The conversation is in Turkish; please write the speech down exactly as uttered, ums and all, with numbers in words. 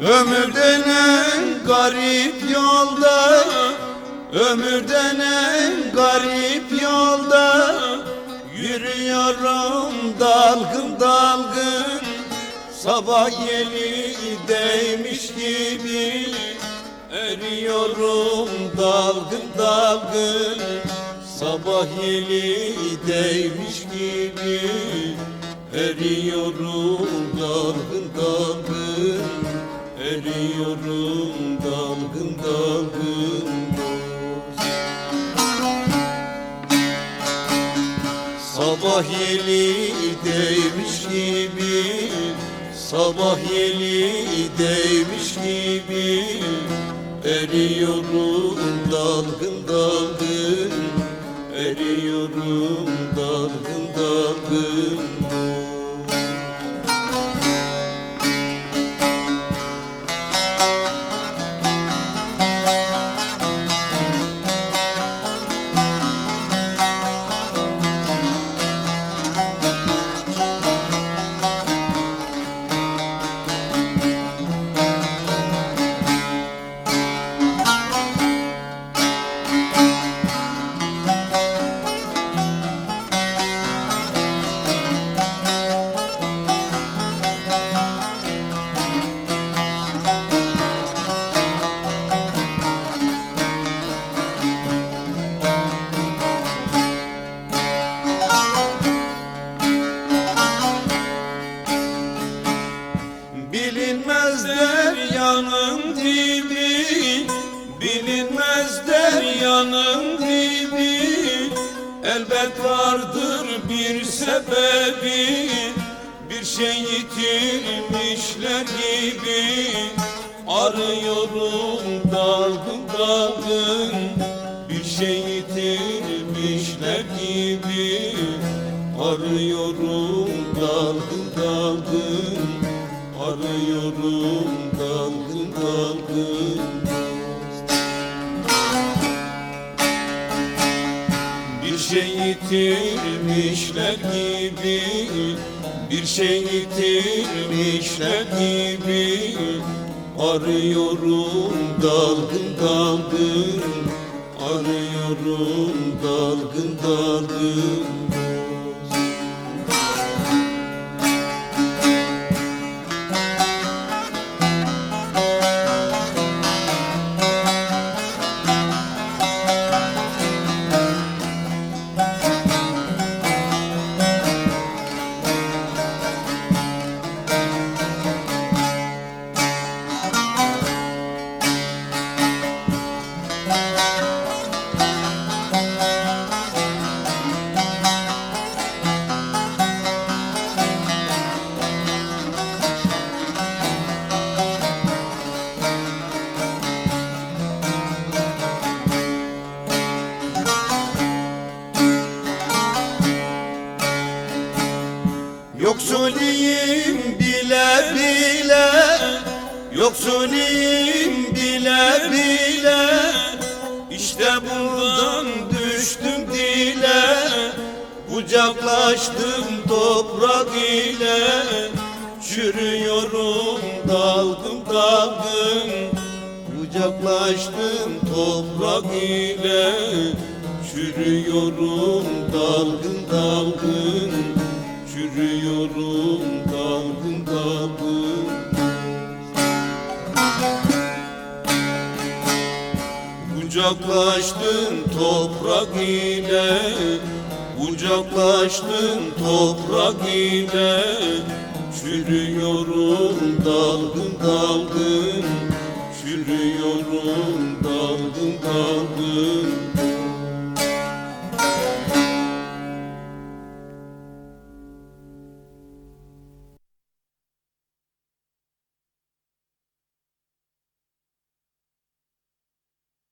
Ömür denen garip yolda, ömür denen garip yolda yürüyorum dalgın dalgın. Sabah yeli değmiş gibi eriyorum dalgın dalgın. Sabah yeli değmiş gibi eriyorum dalgın dalgın. Eriyorum dalgın dalgın. Sabah yeli değmiş gibi, sabah yeli değmiş gibi eriyorum dalgın dalgın. Eriyorum dalgın dalgın. Bilinmez deryanın dibi, bilinmez deryanın dibi. Elbet vardır bir sebebi, bir şey yitirmişler gibi. Arıyorum dalgın dalgın, bir şey yitirmişler gibi. Arıyorum dalgın dalgın. Arıyorum dalgın dalgın. Bir şey yitirmişler gibi, bir şey yitirmişler gibi. Arıyorum dalgın dalgın. Arıyorum dalgın dalgın. Yoksuliyim bile bile, yoksuliyim bile bile. İşte buradan düştüm dile, kucaklaştım toprak ile. Çürüyorum dalgın dalgın, kucaklaştım toprak ile. Çürüyorum dalgın dalgın. Çürüyorum dalgın dalgın. Kucaklaştın toprak ile, kucaklaştın toprak ile. Çürüyorum dalgın dalgın. Çürüyorum dalgın dalgın.